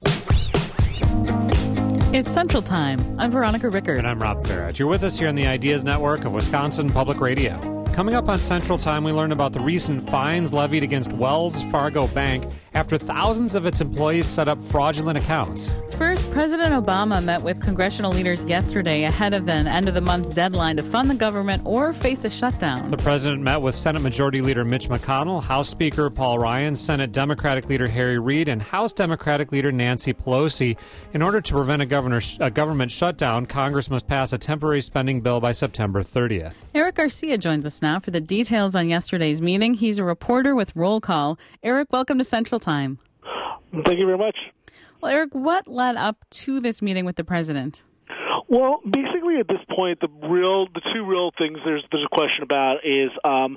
It's Central Time. I'm Veronica Rickard. And I'm Rob Farage. You're with us here on the Ideas Network of Wisconsin Public Radio. Coming up on Central Time, we learn about the recent fines levied against Wells Fargo Bank after thousands of its employees set up fraudulent accounts. First, President Obama met with congressional leaders yesterday ahead of an end-of-the-month deadline to fund the government or face a shutdown. The president met with Senate Majority Leader Mitch McConnell, House Speaker Paul Ryan, Senate Democratic Leader Harry Reid, and House Democratic Leader Nancy Pelosi. In order to prevent a government shutdown, Congress must pass a temporary spending bill by September 30th. Eric Garcia joins us now for the details on yesterday's meeting. He's a reporter with Roll Call. Eric, welcome to Central Time. Thank you very much. Well, Eric, what led up to this meeting with the president? Well, basically at this point, the two real things there's a question about is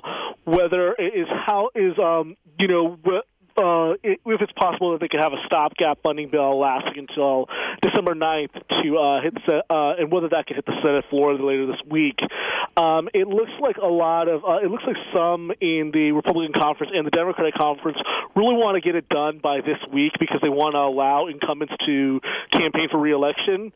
if it's possible that they could have a stopgap funding bill lasting until December 9th to hit and whether that could hit the Senate floor later this week. It looks like some in the Republican conference and the Democratic conference really want to get it done by this week because they want to allow incumbents to campaign for re-election.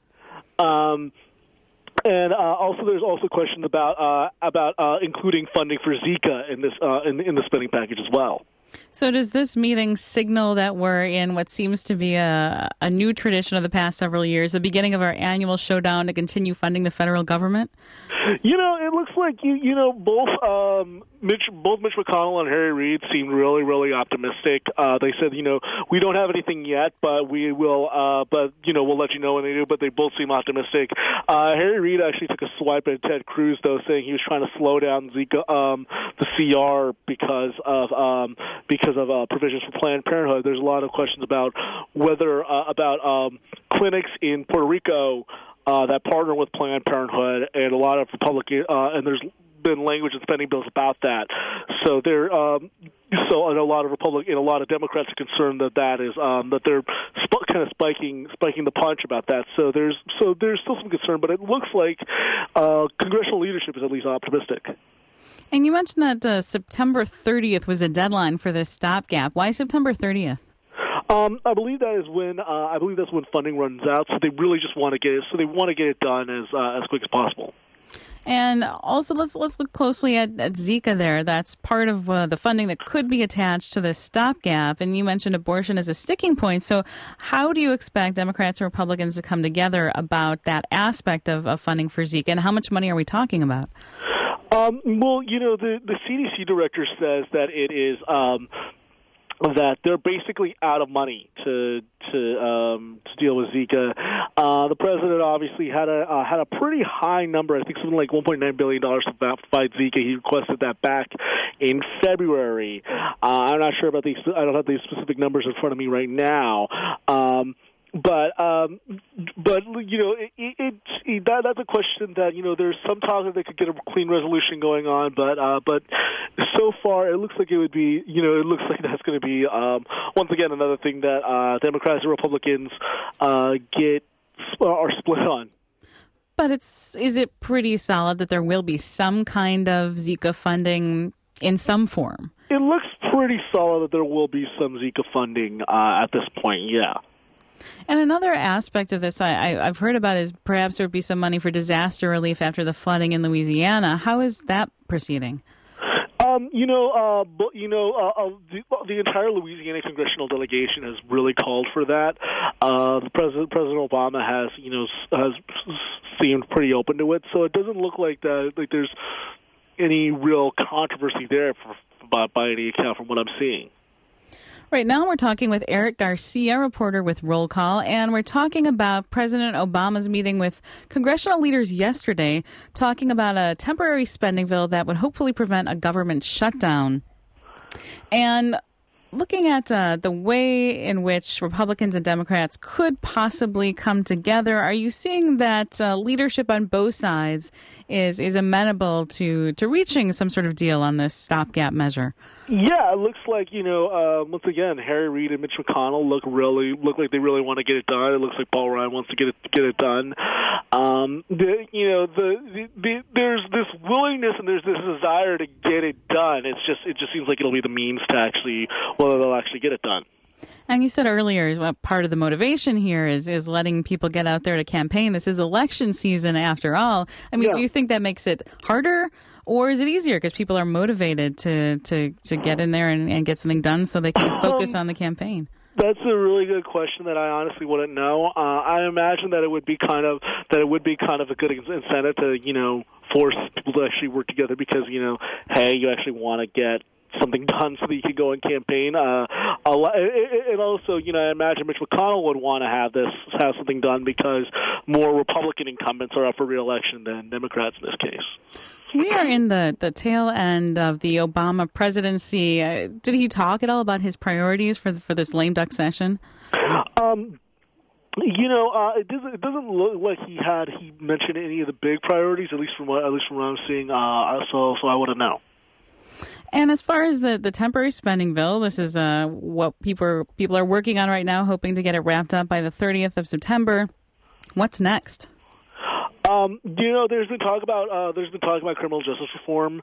And also, there's also questions about including funding for Zika in this in the spending package as well. So does this meeting signal that we're in what seems to be a new tradition of the past several years, the beginning of our annual showdown to continue funding the federal government? It looks like both Mitch McConnell and Harry Reid seemed really, really optimistic. They said, we don't have anything yet, but we will. We'll let you know when they do. But they both seem optimistic. Harry Reid actually took a swipe at Ted Cruz, though, saying he was trying to slow down Zika, the CR because of provisions for Planned Parenthood. There's a lot of questions about whether clinics in Puerto Rico that partner with Planned Parenthood, and a lot of Republican and there's been language and spending bills about that. So and a lot of Democrats are concerned that they're kind of spiking the punch about that. So there's still some concern, but it looks like congressional leadership is at least optimistic. And you mentioned that September 30th was a deadline for this stopgap. Why September 30th? I believe that's when funding runs out. So they really just want to get it. So they want to get it done as quick as possible. And also, let's look closely at Zika there. That's part of the funding that could be attached to this stopgap. And you mentioned abortion as a sticking point. So how do you expect Democrats and Republicans to come together about that aspect of funding for Zika? And how much money are we talking about? The CDC director says that it is that they're basically out of money to deal with Zika. The president obviously had a pretty high number. I think something like $1.9 billion to fight Zika. He requested that back in February. I'm not sure about these. I don't have these specific numbers in front of me right now. But that's a question that there's some talk that they could get a clean resolution going on, but so far it looks like it would be that's going to be once again another thing that Democrats and Republicans are split on. But is it pretty solid that there will be some kind of Zika funding in some form? It looks pretty solid that there will be some Zika funding at this point. Yeah. And another aspect of this I've heard about is perhaps there would be some money for disaster relief after the flooding in Louisiana. How is that proceeding? The entire Louisiana congressional delegation has really called for that. President Obama has seemed pretty open to it, so it doesn't look like there's any real controversy there by any account from what I'm seeing. Right now we're talking with Eric Garcia, reporter with Roll Call, and we're talking about President Obama's meeting with congressional leaders yesterday, talking about a temporary spending bill that would hopefully prevent a government shutdown. And looking at the way in which Republicans and Democrats could possibly come together, are you seeing that leadership on both sides is amenable to reaching some sort of deal on this stopgap measure? Yeah, it looks like, once again, Harry Reid and Mitch McConnell look like they really want to get it done. It looks like Paul Ryan wants to get it done. There's this willingness and there's this desire to get it done. It just seems like it'll be the means to whether they'll actually get it done. And you said earlier, part of the motivation here is letting people get out there to campaign. This is election season after all. I mean, do you think that makes it harder, or is it easier because people are motivated to get in there and get something done so they can focus on the campaign? That's a really good question that I honestly wouldn't know. I imagine that it would be kind of a good incentive to force people to actually work together because hey, you actually want to get something done so that you can go and campaign. And also, I imagine Mitch McConnell would want to have something done because more Republican incumbents are up for re-election than Democrats in this case. We are in the tail end of the Obama presidency. Did he talk at all about his priorities for this lame duck session? It doesn't look like he mentioned any of the big priorities, at least from what I'm seeing. So I wouldn't know. And as far as the temporary spending bill, this is what people are working on right now, hoping to get it wrapped up by the 30th of September. What's next? There's been talk about criminal justice reform,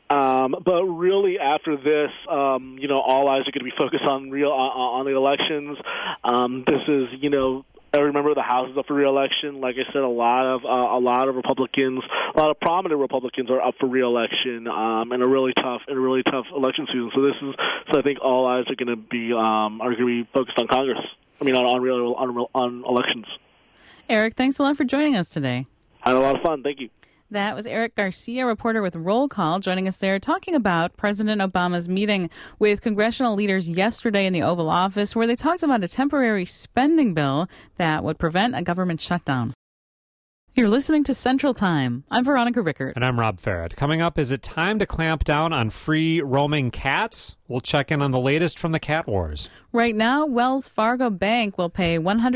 but really after this, all eyes are going to be focused on the elections. This is every member of the House is up for re-election. Like I said, a lot of Republicans, a lot of prominent Republicans are up for re-election in a really tough election season. So I think all eyes are going to be focused on Congress. I mean, on elections. Eric, thanks a lot for joining us today. Had a lot of fun. Thank you. That was Eric Garcia, reporter with Roll Call, joining us there talking about President Obama's meeting with congressional leaders yesterday in the Oval Office, where they talked about a temporary spending bill that would prevent a government shutdown. You're listening to Central Time. I'm Veronica Rickert. And I'm Rob Farrad. Coming up, is it time to clamp down on free roaming cats? We'll check in on the latest from the cat wars. Right now, Wells Fargo Bank will pay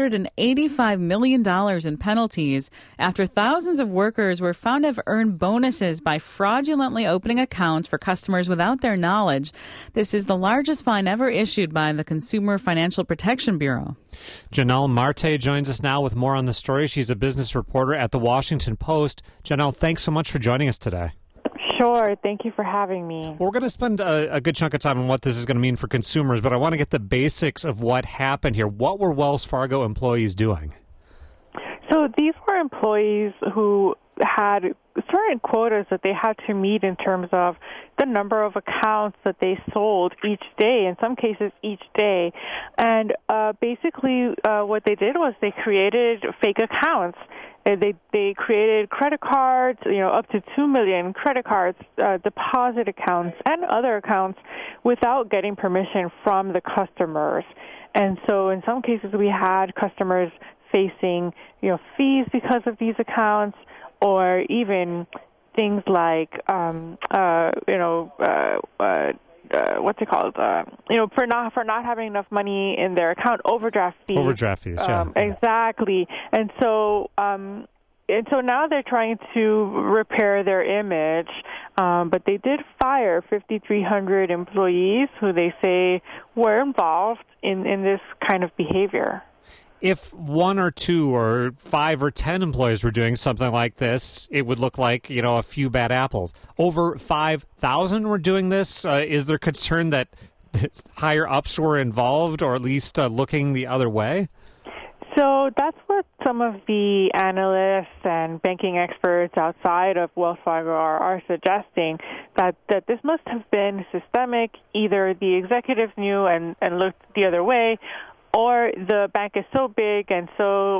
$185 million in penalties after thousands of workers were found to have earned bonuses by fraudulently opening accounts for customers without their knowledge. This is the largest fine ever issued by the Consumer Financial Protection Bureau. Janelle Marte joins us now with more on the story. She's a business reporter at The Washington Post. Janelle, thanks so much for joining us today. Sure. Thank you for having me. Well, we're going to spend a good chunk of time on what this is going to mean for consumers, but I want to get the basics of what happened here. What were Wells Fargo employees doing? So these were employees who had certain quotas that they had to meet in terms of the number of accounts that they sold each day, in some cases each day. And basically what they did was they created fake accounts. They created credit cards, up to 2 million credit cards, deposit accounts, and other accounts without getting permission from the customers. And so in some cases we had customers facing, fees because of these accounts, or even things like, what's it called? For not having enough money in their account, overdraft fees. Overdraft fees, yeah. Exactly. And so now they're trying to repair their image, but they did fire 5,300 employees who they say were involved in this kind of behavior. If 1 or 2 or 5 or 10 employees were doing something like this, it would look like, a few bad apples. Over 5,000 were doing this. Is there concern that higher ups were involved, or at least looking the other way? So that's what some of the analysts and banking experts outside of Wells Fargo are suggesting, that this must have been systemic. Either the executives knew and looked the other way, or the bank is so big and so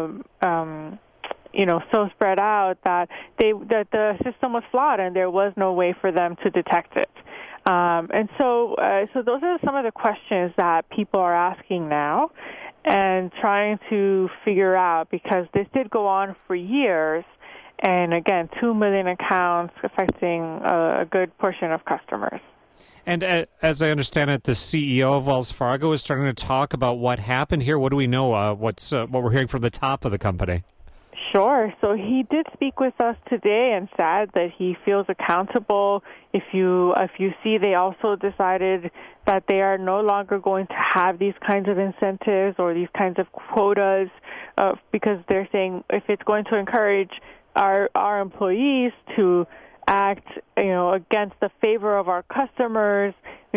so spread out that the system was flawed and there was no way for them to detect it. And so those are some of the questions that people are asking now and trying to figure out, because this did go on for years. And again, 2 million accounts affecting a good portion of customers. And as I understand it, the CEO of Wells Fargo is starting to talk about what happened here. What do we know? What we're hearing from the top of the company? Sure. So he did speak with us today and said that he feels accountable. If you see, they also decided that they are no longer going to have these kinds of incentives or these kinds of quotas, because they're saying if it's going to encourage our employees to act, against the favor of our customers.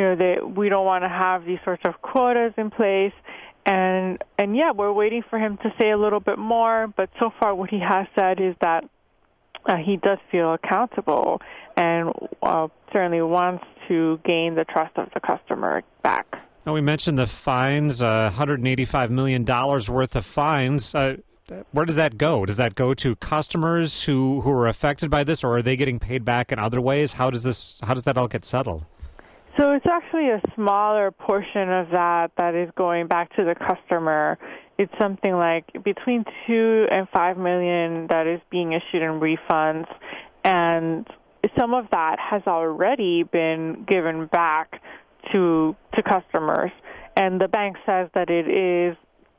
We don't want to have these sorts of quotas in place. And yeah, we're waiting for him to say a little bit more. But so far, what he has said is that he does feel accountable and certainly wants to gain the trust of the customer back. Now, we mentioned the fines, $185 million worth of fines. Where does that go? Does that go to customers who are affected by this, or are they getting paid back in other ways? How does that all get settled? So it's actually a smaller portion of that is going back to the customer. It's something like between $2 and $5 million that is being issued in refunds, and some of that has already been given back to customers. And the bank says that it is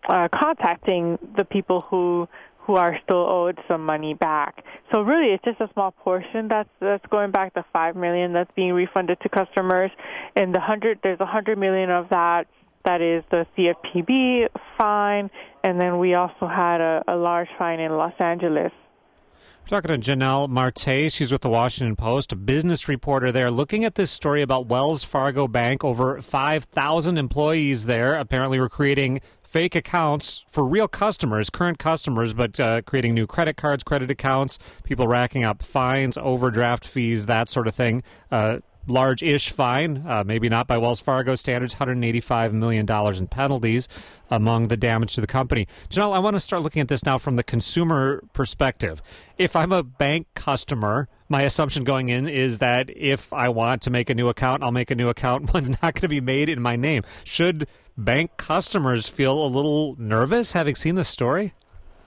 contacting the people who are still owed some money back. So really, it's just a small portion that's going back. The $5 million that's being refunded to customers, and there's $100 million of that is the CFPB fine, and then we also had a large fine in Los Angeles. We're talking to Janelle Marte. She's with the Washington Post, a business reporter there, looking at this story about Wells Fargo Bank. Over 5,000 employees there apparently were creating fake accounts for real customers, current customers, but creating new credit cards, credit accounts, people racking up fines, overdraft fees, that sort of thing. Large-ish fine, maybe not by Wells Fargo standards, $185 million in penalties among the damage to the company. Janelle, I want to start looking at this now from the consumer perspective. If I'm a bank customer, my assumption going in is that if I want to make a new account, I'll make a new account. One's not going to be made in my name. Should bank customers feel a little nervous having seen this story?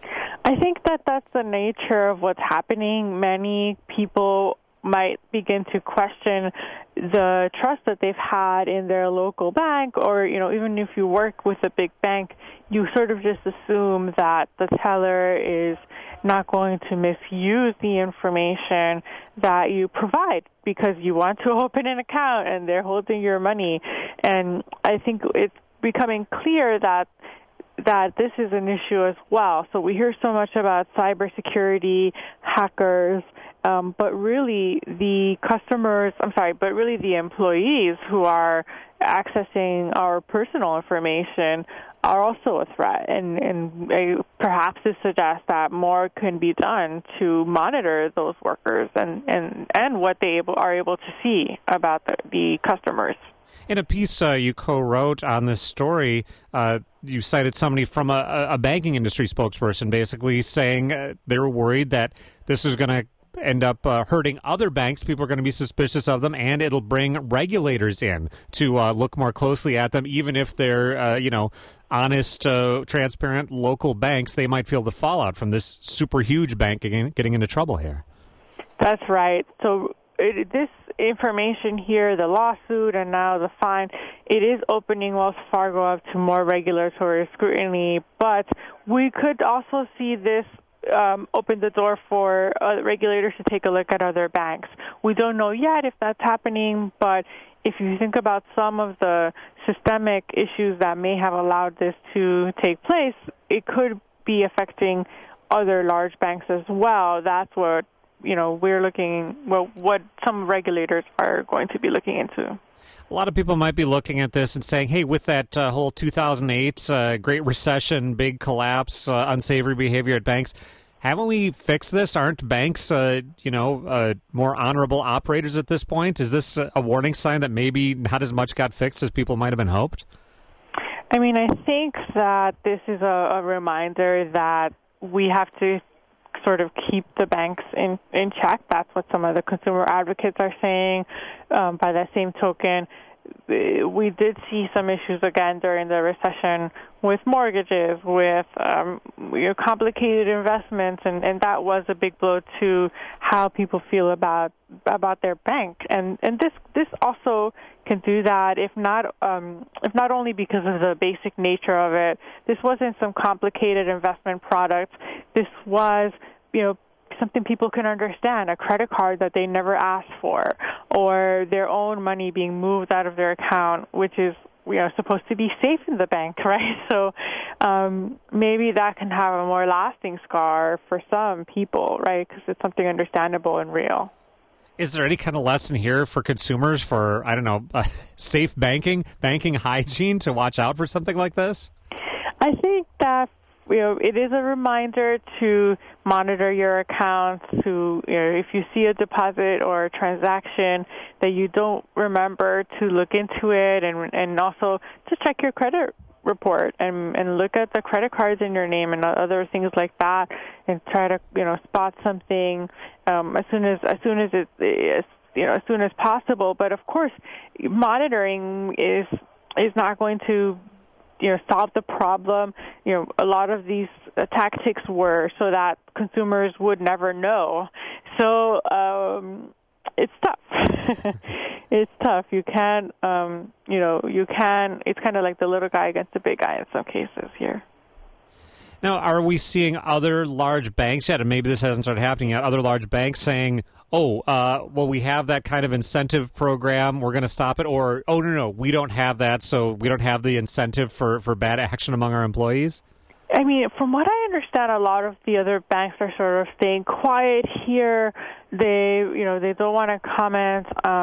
I think that's the nature of what's happening. Many people might begin to question the trust that they've had in their local bank, or even if you work with a big bank, you sort of just assume that the teller is not going to misuse the information that you provide because you want to open an account and they're holding your money. And I think it's becoming clear that this is an issue as well. So we hear so much about cybersecurity, hackers, but really the employees who are accessing our personal information are also a threat. And perhaps this suggests that more can be done to monitor those workers and what they are able to see about the customers. In a piece you co-wrote on this story, you cited somebody from a banking industry spokesperson basically saying they were worried that this was going to end up hurting other banks. People are going to be suspicious of them, and it'll bring regulators in to look more closely at them. Even if they're, honest, transparent local banks, they might feel the fallout from this super huge bank getting into trouble here. That's right. So this information here, the lawsuit and now the fine, it is opening Wells Fargo up to more regulatory scrutiny, but we could also see this open the door for regulators to take a look at other banks. We don't know yet if that's happening, but if you think about some of the systemic issues that may have allowed this to take place, it could be affecting other large banks as well. That's what we're looking, what some regulators are going to be looking into. A lot of people might be looking at this and saying, hey, with that whole 2008 Great Recession, big collapse, unsavory behavior at banks, haven't we fixed this? Aren't banks, more honorable operators at this point? Is this a warning sign that maybe not as much got fixed as people might have been hoped? I mean, I think that this is a reminder that we have to sort of keep the banks in check. That's what some of the consumer advocates are saying. By that same token, we did see some issues again during the recession with mortgages, with complicated investments, and that was a big blow to how people feel about their bank. And this also can do that if not only because of the basic nature of it. This wasn't some complicated investment product. This was something people can understand, a credit card that they never asked for, or their own money being moved out of their account, which is supposed to be safe in the bank, right? So maybe that can have a more lasting scar for some people, right? Because it's something understandable and real. Is there any kind of lesson here for consumers for, I don't know, safe banking hygiene to watch out for something like this? I think that it is a reminder to monitor your accounts. To if you see a deposit or a transaction that you don't remember, to look into it, and also to check your credit report and look at the credit cards in your name and other things like that, and try to spot something as soon as possible. But of course, monitoring is not going to solve the problem. A lot of these tactics were so that consumers would never know. So it's tough. It's tough. You can't, it's kind of like the little guy against the big guy in some cases here. Now, are we seeing other large banks yet, and maybe this hasn't started happening yet, other large banks saying, we have that kind of incentive program, we're going to stop it, or, no, we don't have that, so we don't have the incentive for bad action among our employees? I mean, from what I understand, a lot of the other banks are sort of staying quiet here. They don't want to comment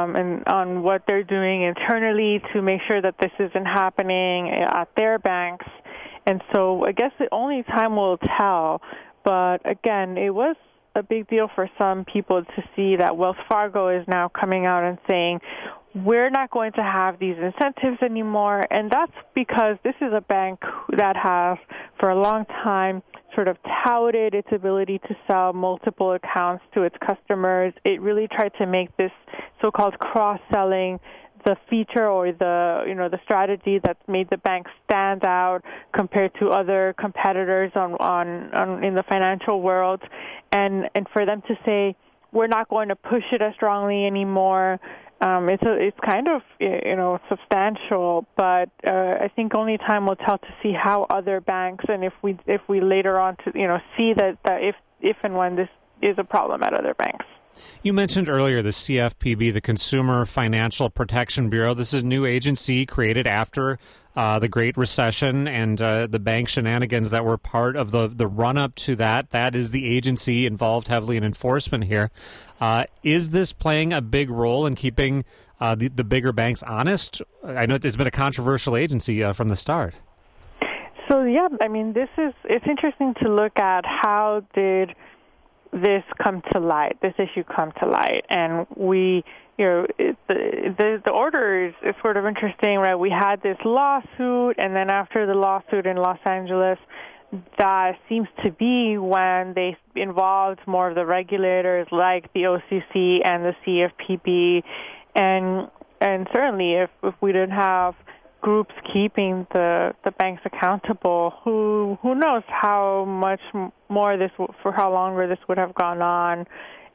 on what they're doing internally to make sure that this isn't happening at their banks. And so I guess the only time will tell. But again, it was a big deal for some people to see that Wells Fargo is now coming out and saying, we're not going to have these incentives anymore. And that's because this is a bank that has, for a long time, sort of touted its ability to sell multiple accounts to its customers. It really tried to make this so-called cross-selling the feature or the strategy that's made the bank stand out compared to other competitors on in the financial world, and for them to say we're not going to push it as strongly anymore, it's kind of substantial, but I think only time will tell to see how other banks, and if we later on to see that if and when this is a problem at other banks. You mentioned earlier the CFPB, the Consumer Financial Protection Bureau. This is a new agency created after the Great Recession and the bank shenanigans that were part of the run-up to that. That is the agency involved heavily in enforcement here. Is this playing a big role in keeping the bigger banks honest? I know it's been a controversial agency from the start. So, yeah, I mean, it's interesting to look at how did this issue come to light, and the order is sort of interesting, right? We had this lawsuit, and then after the lawsuit in Los Angeles, that seems to be when they involved more of the regulators like the OCC and the CFPB, and certainly if we didn't have groups keeping the banks accountable, who knows how much more for how longer this would have gone on,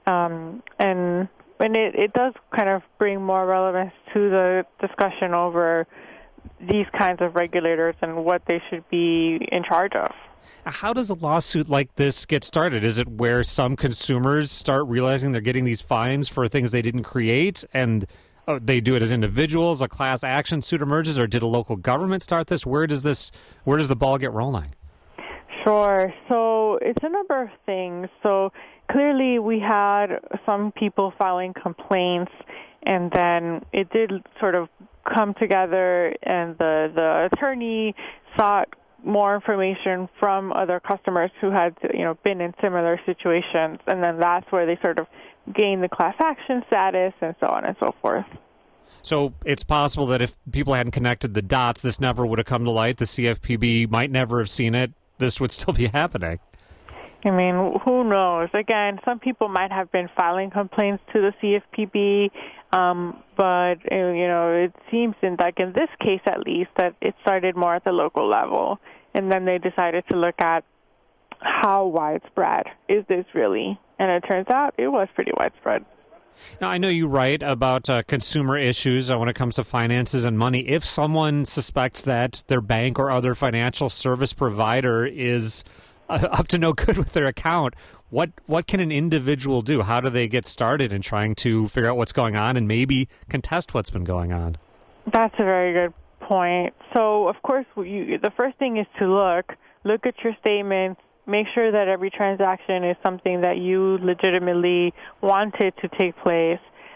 and it does kind of bring more relevance to the discussion over these kinds of regulators and what they should be in charge of. How does a lawsuit like this get started? Is it where some consumers start realizing they're getting these fines for things they didn't create, and they do it as individuals, a class action suit emerges, or did a local government start this? Where does the ball get rolling? Sure. So it's a number of things. So clearly we had some people filing complaints, and then it did sort of come together, and the attorney sought more information from other customers who had been in similar situations, and then that's where they sort of gained the class action status and so on and so forth. So it's possible that if people hadn't connected the dots, this never would have come to light. The CFPB might never have seen it. This would still be happening. I mean, who knows? Again, some people might have been filing complaints to the CFPB, but it seems in this case at least that it started more at the local level, and then they decided to look at how widespread is this really, and it turns out it was pretty widespread. Now, I know you write about consumer issues when it comes to finances and money. If someone suspects that their bank or other financial service provider is up to no good with their account, what can an individual do? How do they get started in trying to figure out what's going on and maybe contest what's been going on? That's a very good point. So, of course, the first thing is to look at your statements. Make sure that every transaction is something that you legitimately wanted to take place.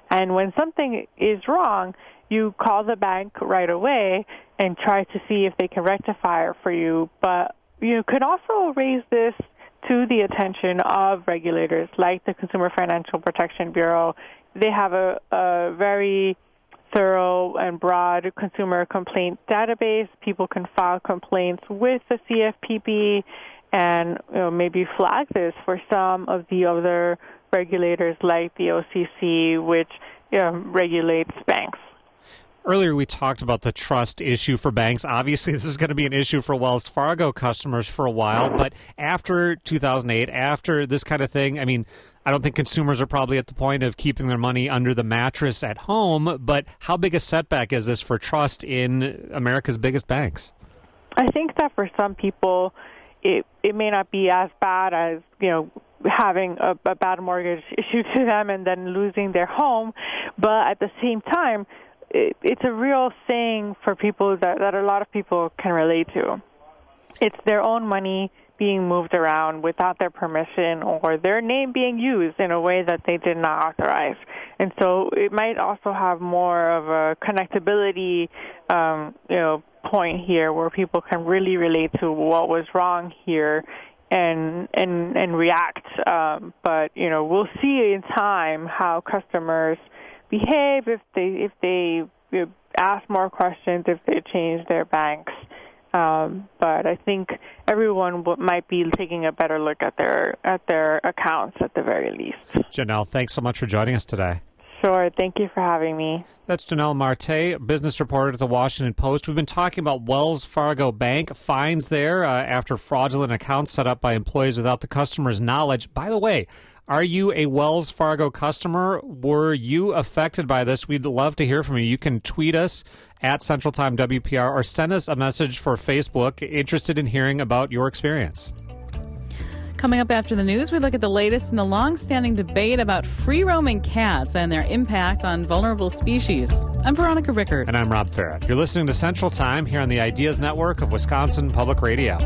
And when something is wrong, you call the bank right away and try to see if they can rectify it for you. But you could also raise this to the attention of regulators like the Consumer Financial Protection Bureau. They have a very thorough and broad consumer complaint database. People can file complaints with the CFPB and maybe flag this for some of the other regulators like the OCC, which regulates banks. Earlier, we talked about the trust issue for banks. Obviously, this is going to be an issue for Wells Fargo customers for a while. But after 2008, after this kind of thing, I mean, I don't think consumers are probably at the point of keeping their money under the mattress at home. But how big a setback is this for trust in America's biggest banks? I think that for some people, it may not be as bad as, having a bad mortgage issued to them and then losing their home. But at the same time, it's a real thing for people that a lot of people can relate to. It's their own money being moved around without their permission or their name being used in a way that they did not authorize. And so it might also have more of a connectability, point here where people can really relate to what was wrong here and react. But we'll see in time how customers behave if they ask more questions, if they change their banks. But I think everyone might be taking a better look at their accounts at the very least. Janelle, thanks so much for joining us today. Sure. Thank you for having me. That's Janelle Marte, business reporter at the Washington Post. We've been talking about Wells Fargo Bank fines there after fraudulent accounts set up by employees without the customer's knowledge. By the way, are you a Wells Fargo customer? Were you affected by this? We'd love to hear from you. You can tweet us at Central Time WPR or send us a message for Facebook. Interested in hearing about your experience. Coming up after the news, we look at the latest in the long-standing debate about free-roaming cats and their impact on vulnerable species. I'm Veronica Rickert. And I'm Rob Farrett. You're listening to Central Time here on the Ideas Network of Wisconsin Public Radio.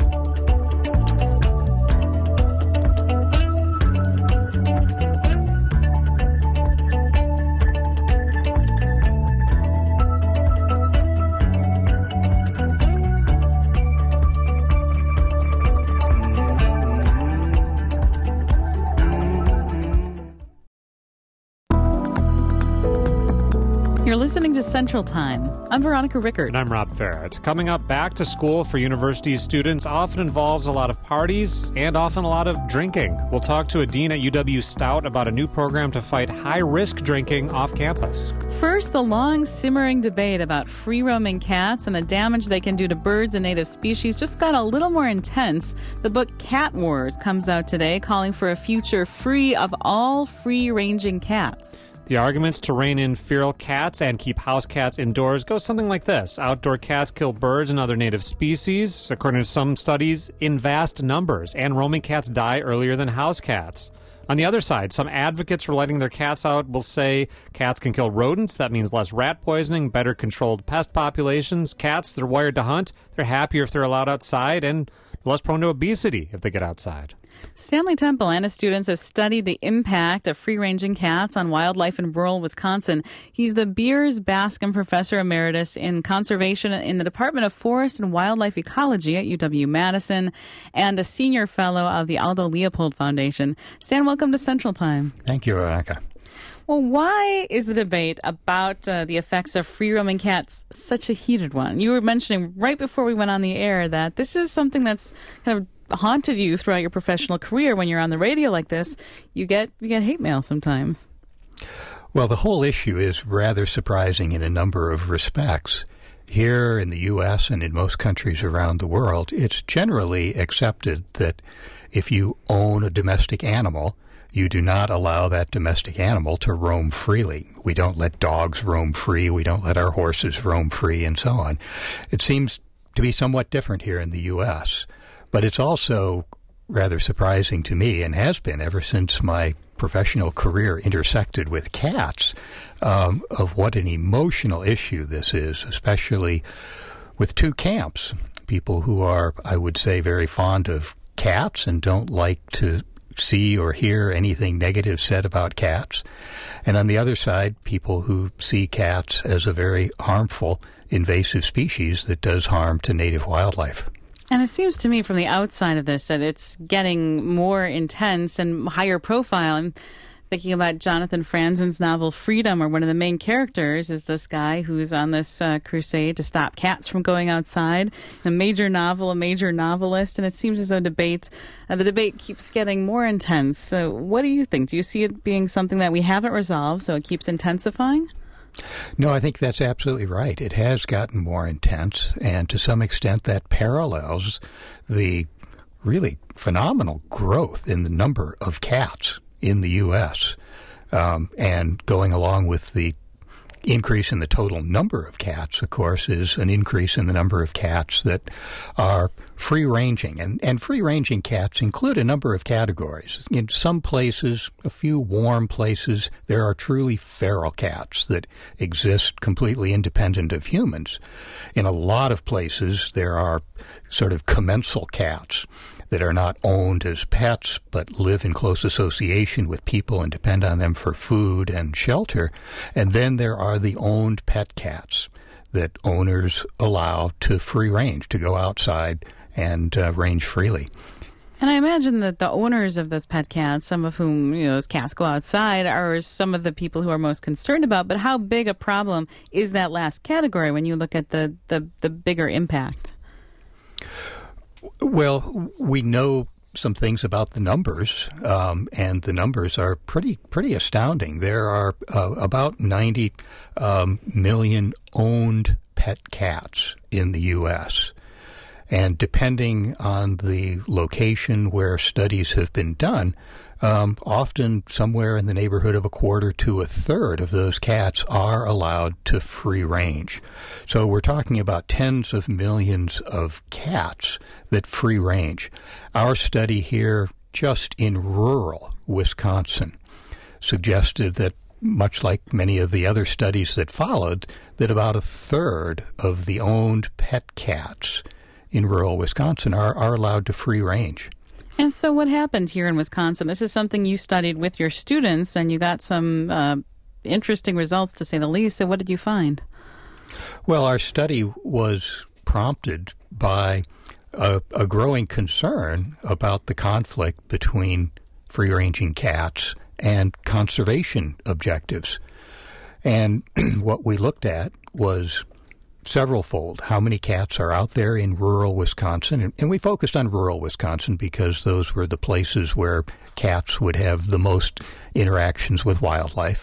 You're listening to Central Time. I'm Veronica Rickert. And I'm Rob Farrett. Coming up, back to school for university students often involves a lot of parties and often a lot of drinking. We'll talk to a dean at UW Stout about a new program to fight high-risk drinking off campus. First, the long simmering debate about free-roaming cats and the damage they can do to birds and native species just got a little more intense. The book Cat Wars comes out today, calling for a future free of all free-ranging cats. The arguments to rein in feral cats and keep house cats indoors go something like this. Outdoor cats kill birds and other native species, according to some studies, in vast numbers, and roaming cats die earlier than house cats. On the other side, some advocates for letting their cats out will say cats can kill rodents. That means less rat poisoning, better controlled pest populations. Cats, they're wired to hunt. They're happier if they're allowed outside and less prone to obesity if they get outside. Stanley Temple and his students have studied the impact of free-ranging cats on wildlife in rural Wisconsin. He's the Beers Bascom Professor Emeritus in Conservation in the Department of Forest and Wildlife Ecology at UW-Madison and a Senior Fellow of the Aldo Leopold Foundation. Stan, welcome to Central Time. Thank you, Veronica. Well, why is the debate about the effects of free-roaming cats such a heated one? You were mentioning right before we went on the air that this is something that's kind of haunted you throughout your professional career. When you're on the radio like this, you get hate mail sometimes. Well, the whole issue is rather surprising in a number of respects. Here in the U.S. and in most countries around the world, it's generally accepted that if you own a domestic animal, you do not allow that domestic animal to roam freely. We don't let dogs roam free. We don't let our horses roam free, and so on. It seems to be somewhat different here in the U.S., but it's also rather surprising to me, and has been ever since my professional career intersected with cats, of what an emotional issue this is, especially with two camps. People who are, I would say, very fond of cats and don't like to see or hear anything negative said about cats. And on the other side, people who see cats as a very harmful, invasive species that does harm to native wildlife. And it seems to me from the outside of this that it's getting more intense and higher profile. I'm thinking about Jonathan Franzen's novel Freedom, where one of the main characters is this guy who's on this crusade to stop cats from going outside. A major novel, a major novelist, and it seems as though the debate keeps getting more intense. So what do you think? Do you see it being something that we haven't resolved, so it keeps intensifying? No, I think that's absolutely right. It has gotten more intense, and to some extent that parallels the really phenomenal growth in the number of cats in the U.S., and going along with the increase in the total number of cats, of course, is an increase in the number of cats that are free-ranging. And free-ranging cats include a number of categories. In some places, a few warm places, there are truly feral cats that exist completely independent of humans. In a lot of places, there are sort of commensal cats that are not owned as pets but live in close association with people and depend on them for food and shelter. And then there are the owned pet cats that owners allow to free range, to go outside and range freely. And I imagine that the owners of those pet cats, some of whom, those cats go outside, are some of the people who are most concerned about. But how big a problem is that last category when you look at the bigger impact? Well, we know some things about the numbers, and the numbers are pretty astounding. There are about 90 million owned pet cats in the U.S., and depending on the location where studies have been done, often somewhere in the neighborhood of a quarter to a third of those cats are allowed to free range. So we're talking about tens of millions of cats that free range. Our study here, just in rural Wisconsin, suggested that, much like many of the other studies that followed, that about a third of the owned pet cats in rural Wisconsin are allowed to free range. And so what happened here in Wisconsin? This is something you studied with your students, and you got some interesting results, to say the least. So what did you find? Well, our study was prompted by a growing concern about the conflict between free-ranging cats and conservation objectives. And what we looked at was several-fold. How many cats are out there in rural Wisconsin? And we focused on rural Wisconsin because those were the places where cats would have the most interactions with wildlife.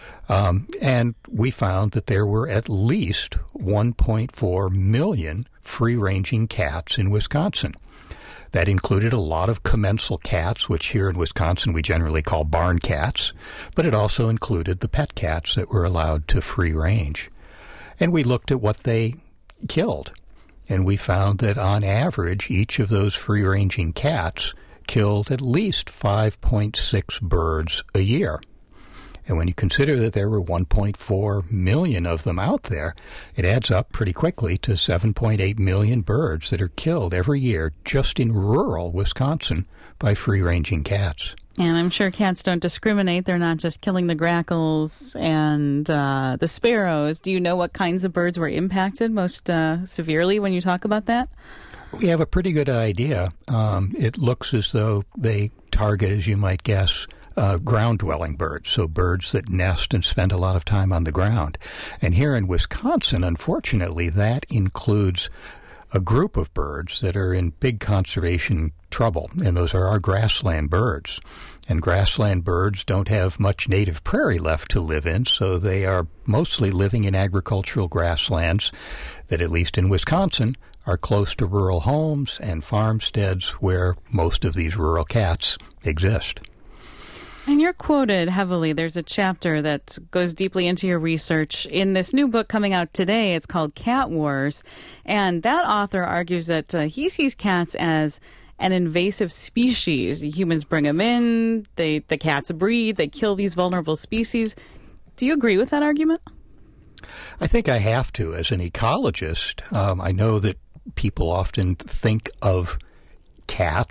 And we found that there were at least 1.4 million free-ranging cats in Wisconsin. That included a lot of commensal cats, which here in Wisconsin we generally call barn cats, but it also included the pet cats that were allowed to free range. And we looked at what they killed, and we found that on average each of those free-ranging cats killed at least 5.6 birds a year. And when you consider that there were 1.4 million of them out there, it adds up pretty quickly to 7.8 million birds that are killed every year just in rural Wisconsin by free-ranging cats. And I'm sure cats don't discriminate. They're not just killing the grackles and the sparrows. Do you know what kinds of birds were impacted most severely when you talk about that? We have a pretty good idea. It looks as though they target, as you might guess, ground-dwelling birds, so birds that nest and spend a lot of time on the ground. And here in Wisconsin, unfortunately, that includes a group of birds that are in big conservation trouble, and those are our grassland birds. And grassland birds don't have much native prairie left to live in, so they are mostly living in agricultural grasslands that, at least in Wisconsin, are close to rural homes and farmsteads where most of these rural cats exist. And you're quoted heavily. There's a chapter that goes deeply into your research in this new book coming out today. It's called Cat Wars. And that author argues that he sees cats as an invasive species. Humans bring them in, the cats breed, they kill these vulnerable species. Do you agree with that argument? I think I have to. As an ecologist, I know that people often think of cats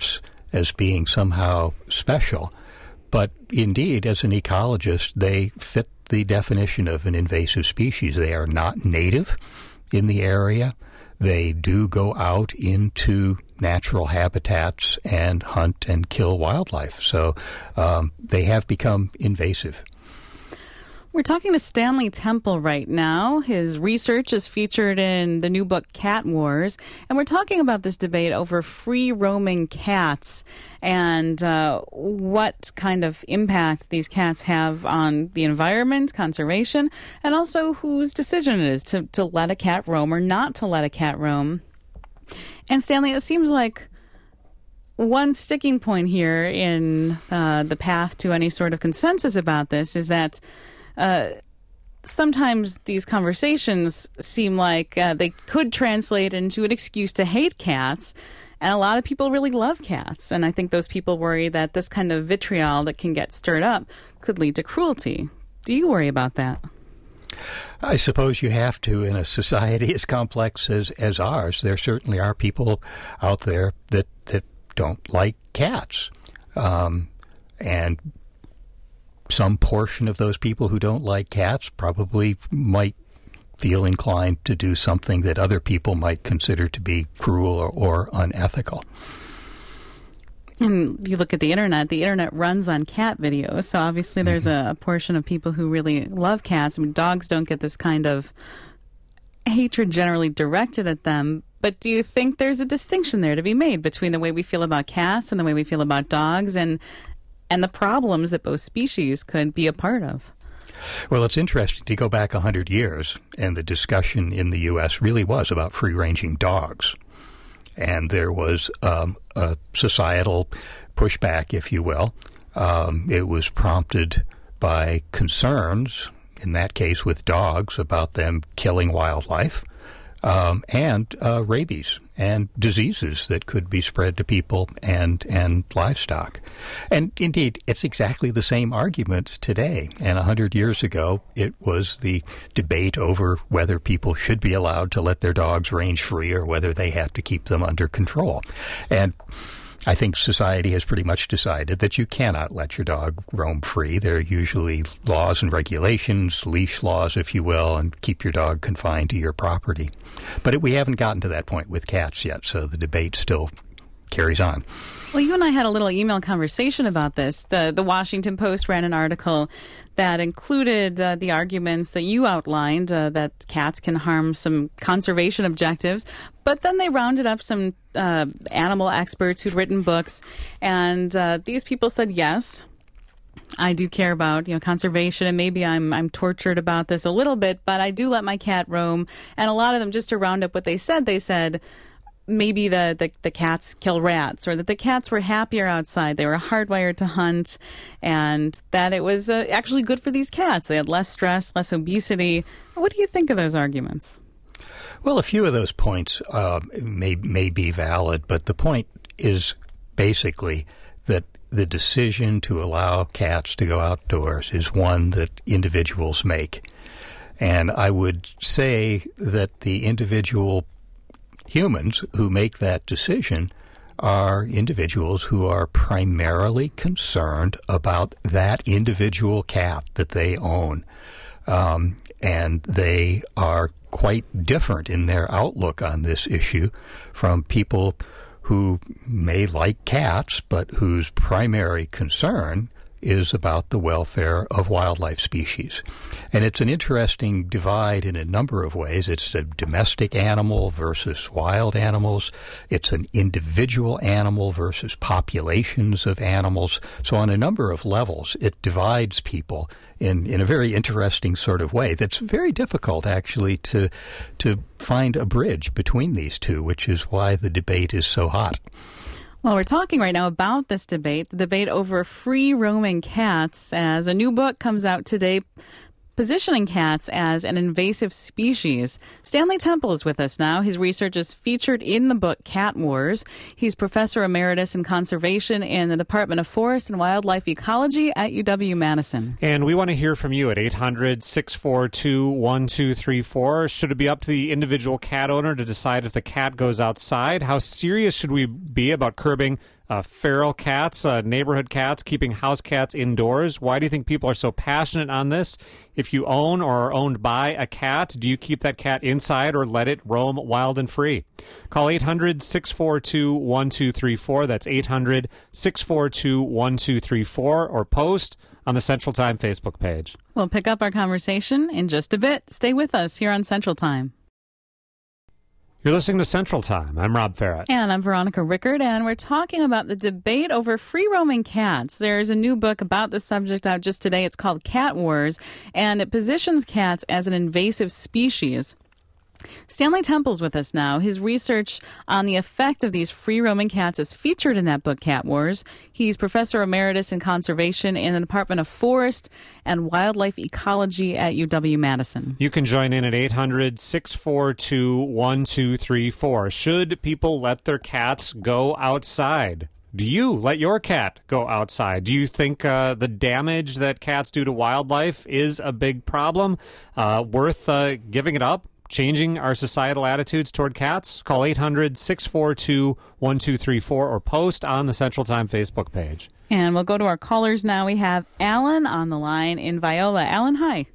as being somehow special. But indeed, as an ecologist, they fit the definition of an invasive species. They are not native in the area. They do go out into natural habitats and hunt and kill wildlife. So they have become invasive. We're talking to Stanley Temple right now. His research is featured in the new book, Cat Wars. And we're talking about this debate over free-roaming cats and what kind of impact these cats have on the environment, conservation, and also whose decision it is to let a cat roam or not to let a cat roam. And Stanley, it seems like one sticking point here in the path to any sort of consensus about this is that sometimes these conversations seem like they could translate into an excuse to hate cats, and a lot of people really love cats. And I think those people worry that this kind of vitriol that can get stirred up could lead to cruelty. Do you worry about that? I suppose you have to in a society as complex as ours. There certainly are people out there that don't like cats. And some portion of those people who don't like cats probably might feel inclined to do something that other people might consider to be cruel or unethical. And you look at the internet runs on cat videos, so obviously there's a portion of people who really love cats. I mean, dogs don't get this kind of hatred generally directed at them, but do you think there's a distinction there to be made between the way we feel about cats and the way we feel about dogs and the problems that both species could be a part of? Well, it's interesting to go back 100 years, and the discussion in the U.S. really was about free-ranging dogs. And there was a societal pushback, if you will. It was prompted by concerns, in that case with dogs, about them killing wildlife, and rabies and diseases that could be spread to people and livestock. And indeed, it's exactly the same argument today. And 100 years ago, it was the debate over whether people should be allowed to let their dogs range free or whether they have to keep them under control. And I think society has pretty much decided that you cannot let your dog roam free. There are usually laws and regulations, leash laws, if you will, and keep your dog confined to your property. But we haven't gotten to that point with cats yet, so the debate still carries on. Well, you and I had a little email conversation about this. The Washington Post ran an article that included the arguments that you outlined, that cats can harm some conservation objectives. But then they rounded up some animal experts who'd written books, and these people said, yes, I do care about conservation, and maybe I'm tortured about this a little bit, but I do let my cat roam. And a lot of them, just to round up what they said maybe the cats kill rats, or that the cats were happier outside. They were hardwired to hunt, and that it was actually good for these cats. They had less stress, less obesity. What do you think of those arguments? Well, a few of those points may be valid, but the point is basically that the decision to allow cats to go outdoors is one that individuals make. And I would say that the individual humans who make that decision are individuals who are primarily concerned about that individual cat that they own. And they are quite different in their outlook on this issue from people who may like cats, but whose primary concern is about the welfare of wildlife species. And it's an interesting divide in a number of ways. It's a domestic animal versus wild animals. It's an individual animal versus populations of animals. So on a number of levels, it divides people in a very interesting sort of way that's very difficult, actually, to find a bridge between these two, which is why the debate is so hot. Well, we're talking right now about this debate, the debate over free-roaming cats, as a new book comes out today positioning cats as an invasive species. Stanley Temple is with us now. His research is featured in the book Cat Wars. He's Professor Emeritus in Conservation in the Department of Forest and Wildlife Ecology at UW-Madison. And we want to hear from you at 800-642-1234. Should it be up to the individual cat owner to decide if the cat goes outside? How serious should we be about curbing feral cats, neighborhood cats, keeping house cats indoors. Why do you think people are so passionate on this? If you own or are owned by a cat, do you keep that cat inside or let it roam wild and free? Call 800-642-1234. That's 800-642-1234, or post on the Central Time Facebook page. We'll pick up our conversation in just a bit. Stay with us here on Central Time. You're listening to Central Time. I'm Rob Farrett. And I'm Veronica Rickard, and we're talking about the debate over free-roaming cats. There's a new book about the subject out just today. It's called Cat Wars, and it positions cats as an invasive species. Stanley Temple's with us now. His research on the effect of these free-roaming cats is featured in that book, Cat Wars. He's Professor Emeritus in Conservation in the Department of Forest and Wildlife Ecology at UW-Madison. You can join in at 800-642-1234. Should people let their cats go outside? Do you let your cat go outside? Do you think the damage that cats do to wildlife is a big problem? Worth giving it up? Changing our societal attitudes toward cats? Call 800-642-1234 or post on the Central Time Facebook page. And we'll go to our callers now. We have Alan on the line in Viola. Alan, hi.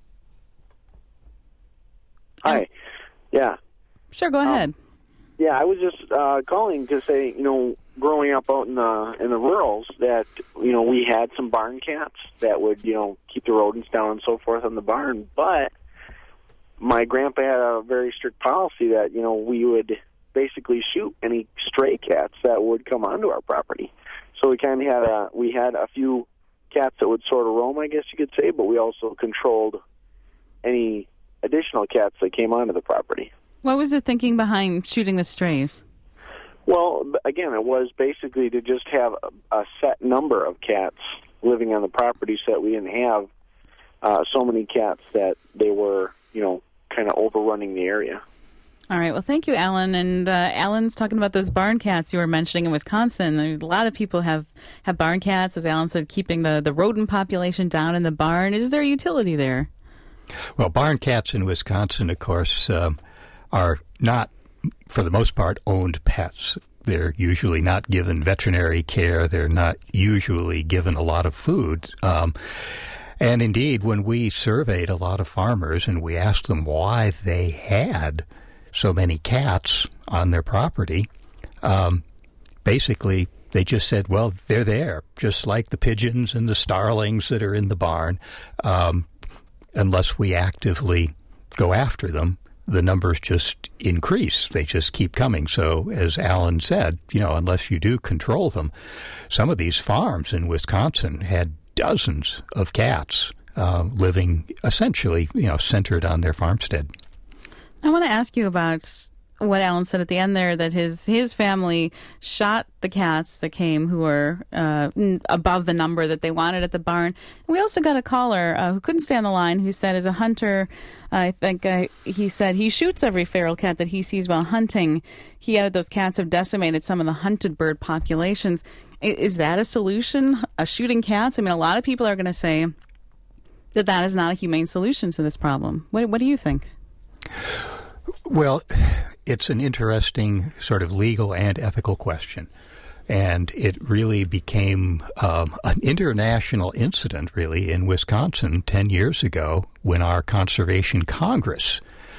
Hi. Yeah. Sure, go ahead. Yeah, I was just calling to say, growing up out in the rurals, that we had some barn cats that would keep the rodents down and so forth on the barn, but my grandpa had a very strict policy that, we would basically shoot any stray cats that would come onto our property. So we kind of had a few cats that would sort of roam, I guess you could say, but we also controlled any additional cats that came onto the property. What was the thinking behind shooting the strays? Well, again, it was basically to just have a set number of cats living on the property so that we didn't have so many cats that they were, kind of overrunning the area. All right. Well, thank you, Alan. And Alan's talking about those barn cats you were mentioning in Wisconsin. A lot of people have barn cats, as Alan said, keeping the rodent population down in the barn. Is there utility there? Well, barn cats in Wisconsin, of course, are not, for the most part, owned pets. They're usually not given veterinary care. They're not usually given a lot of food. And indeed, when we surveyed a lot of farmers and we asked them why they had so many cats on their property, basically they just said, well, they're there, just like the pigeons and the starlings that are in the barn. Unless we actively go after them, the numbers just increase. They just keep coming. So, as Alan said, unless you do control them, some of these farms in Wisconsin had dozens of cats living essentially, centered on their farmstead. I want to ask you about what Alan said at the end there, that his family shot the cats that came who were above the number that they wanted at the barn. We also got a caller who couldn't stay on the line who said, as a hunter, I think he said he shoots every feral cat that he sees while hunting. He added those cats have decimated some of the hunted bird populations. Is that a solution, shooting cats? I mean, a lot of people are going to say that is not a humane solution to this problem. What do you think? Well, it's an interesting sort of legal and ethical question. And it really became an international incident, really, in Wisconsin 10 years ago when our Conservation Congress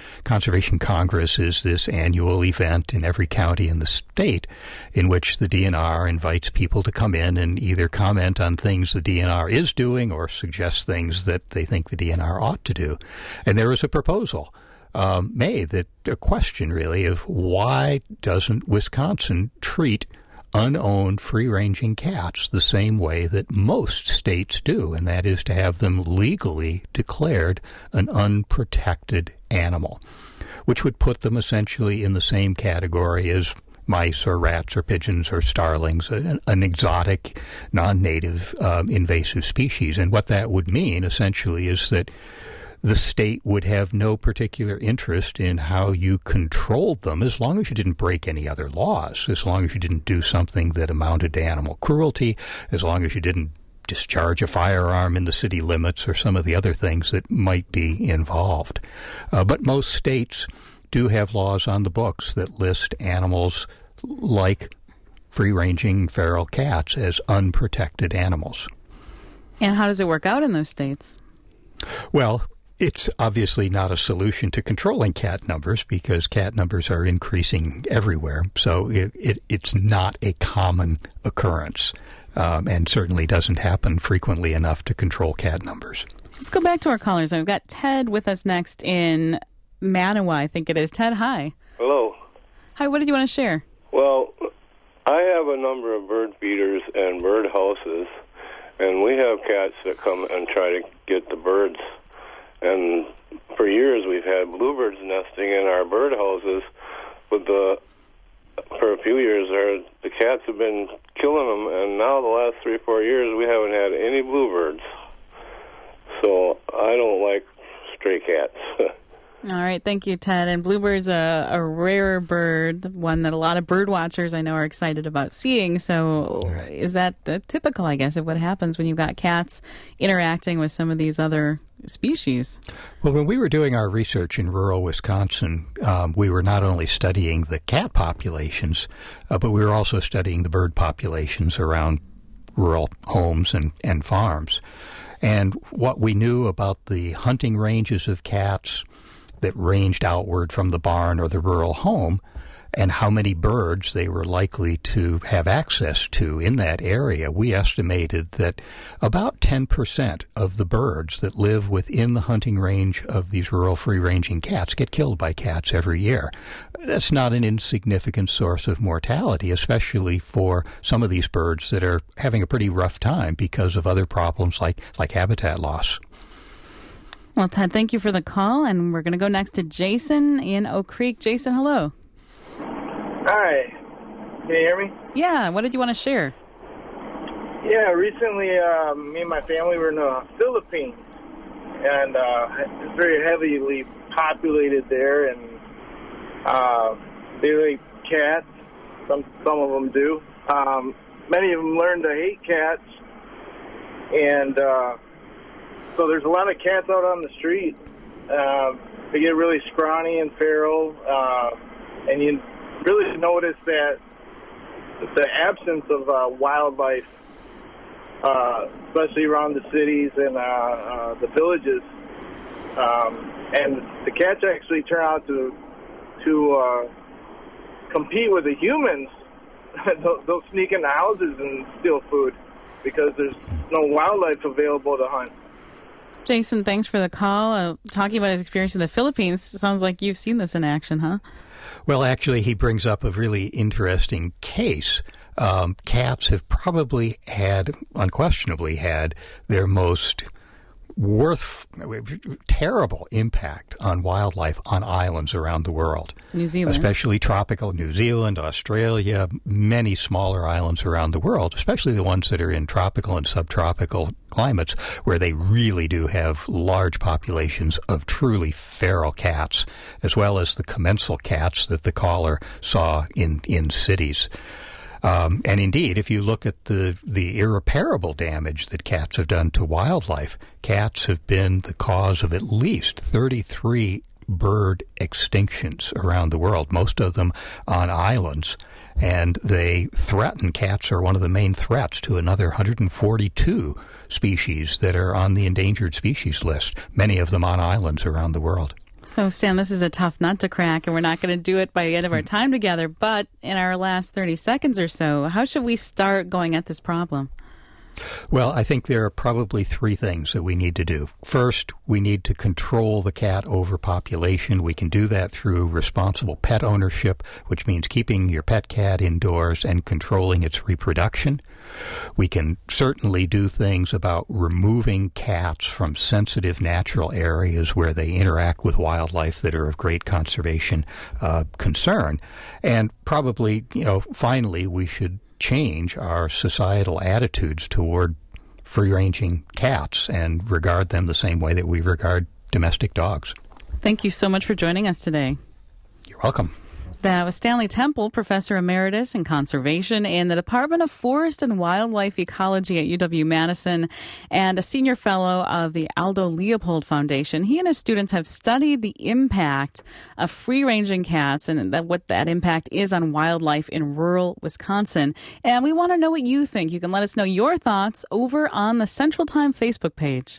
is this annual event in every county in the state in which the DNR invites people to come in and either comment on things the DNR is doing or suggest things that they think the DNR ought to do. And there was a proposal made, that a question really of why doesn't Wisconsin treat unowned free-ranging cats the same way that most states do, and that is to have them legally declared an unprotected animal, which would put them essentially in the same category as mice or rats or pigeons or starlings, an exotic, non-native, invasive species. And what that would mean essentially is that the state would have no particular interest in how you controlled them as long as you didn't break any other laws, as long as you didn't do something that amounted to animal cruelty, as long as you didn't discharge a firearm in the city limits or some of the other things that might be involved. But most states do have laws on the books that list animals like free-ranging feral cats as unprotected animals. And how does it work out in those states? Well, it's obviously not a solution to controlling cat numbers because cat numbers are increasing everywhere. So it's not a common occurrence and certainly doesn't happen frequently enough to control cat numbers. Let's go back to our callers. We've got Ted with us next in Manawa, I think it is. Ted, hi. Hello. Hi, what did you want to share? Well, I have a number of bird feeders and bird houses, and we have cats that come and try to get the birds. And for years we've had bluebirds nesting in our bird houses, but for a few years the cats have been killing them, and now the last 3 or 4 years we haven't had any bluebirds. So I don't like stray cats. All right, thank you, Ted. And bluebird's a rarer bird, one that a lot of bird watchers I know are excited about seeing. So is that typical, I guess, of what happens when you've got cats interacting with some of these other species? Well, when we were doing our research in rural Wisconsin, we were not only studying the cat populations, but we were also studying the bird populations around rural homes and farms. And what we knew about the hunting ranges of cats that ranged outward from the barn or the rural home, and how many birds they were likely to have access to in that area, we estimated that about 10% of the birds that live within the hunting range of these rural free-ranging cats get killed by cats every year. That's not an insignificant source of mortality, especially for some of these birds that are having a pretty rough time because of other problems like habitat loss. Well, Ted, thank you for the call, and we're going to go next to Jason in Oak Creek. Jason, hello. Hi. Can you hear me? Yeah, what did you want to share? Yeah, recently me and my family were in the Philippines, and it's very heavily populated there, and they like cats. Some of them do. Many of them learn to hate cats, and so there's a lot of cats out on the street. They get really scrawny and feral, and you really notice that the absence of wildlife, especially around the cities and the villages, and the cats actually turn out to compete with the humans. They'll sneak into houses and steal food because there's no wildlife available to hunt. Jason, thanks for the call. Talking about his experience in the Philippines, sounds like you've seen this in action, huh? Well, actually, he brings up a really interesting case. Cats have probably unquestionably had their most terrible impact on wildlife on islands around the world. New Zealand. Especially tropical New Zealand, Australia, many smaller islands around the world, especially the ones that are in tropical and subtropical climates where they really do have large populations of truly feral cats, as well as the commensal cats that the caller saw in cities. And indeed, if you look at the irreparable damage that cats have done to wildlife, cats have been the cause of at least 33 bird extinctions around the world, most of them on islands. And cats are one of the main threats to another 142 species that are on the endangered species list, many of them on islands around the world. So, Stan, this is a tough nut to crack, and we're not going to do it by the end of our time together. But in our last 30 seconds or so, how should we start going at this problem? Well, I think there are probably three things that we need to do. First, we need to control the cat overpopulation. We can do that through responsible pet ownership, which means keeping your pet cat indoors and controlling its reproduction. We can certainly do things about removing cats from sensitive natural areas where they interact with wildlife that are of great conservation concern. And probably, finally, we should change our societal attitudes toward free-ranging cats and regard them the same way that we regard domestic dogs. Thank you so much for joining us today. You're welcome. That was Stanley Temple, Professor Emeritus in Conservation in the Department of Forest and Wildlife Ecology at UW-Madison and a Senior Fellow of the Aldo Leopold Foundation. He and his students have studied the impact of free-ranging cats and what that impact is on wildlife in rural Wisconsin. And we want to know what you think. You can let us know your thoughts over on the Central Time Facebook page.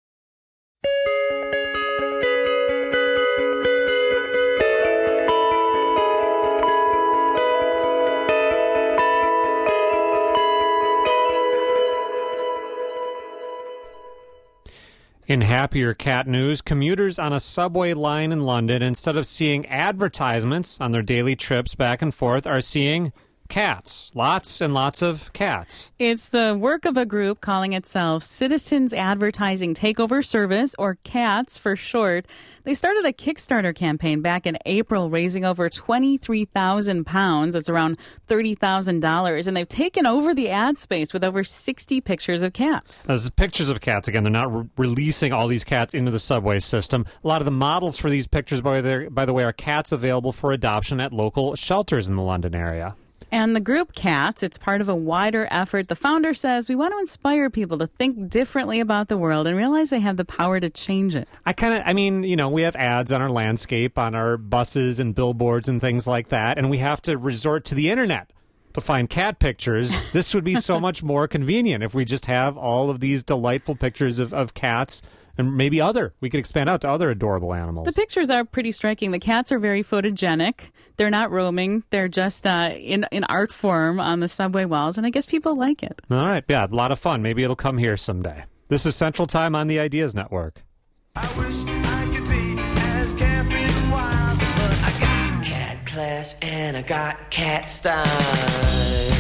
In happier cat news, commuters on a subway line in London, instead of seeing advertisements on their daily trips back and forth, are seeing cats. Lots and lots of cats. It's the work of a group calling itself Citizens Advertising Takeover Service, or CATS for short. They started a Kickstarter campaign back in April, raising over £23,000. That's around $30,000. And they've taken over the ad space with over 60 pictures of cats. Those pictures of cats, again, they're not releasing all these cats into the subway system. A lot of the models for these pictures, by the way, are cats available for adoption at local shelters in the London area. And the group CATS, it's part of a wider effort. The founder says, we want to inspire people to think differently about the world and realize they have the power to change it. We have ads on our landscape, on our buses and billboards and things like that, and we have to resort to the internet to find cat pictures. This would be so much more convenient if we just have all of these delightful pictures of cats. And maybe we could expand out to other adorable animals. The pictures are pretty striking. The cats are very photogenic. They're not roaming. They're just in art form on the subway walls, and I guess people like it. All right, yeah, a lot of fun. Maybe it'll come here someday. This is Central Time on the Ideas Network. I wish I could be as carefree and wild, but I got cat class and I got cat style.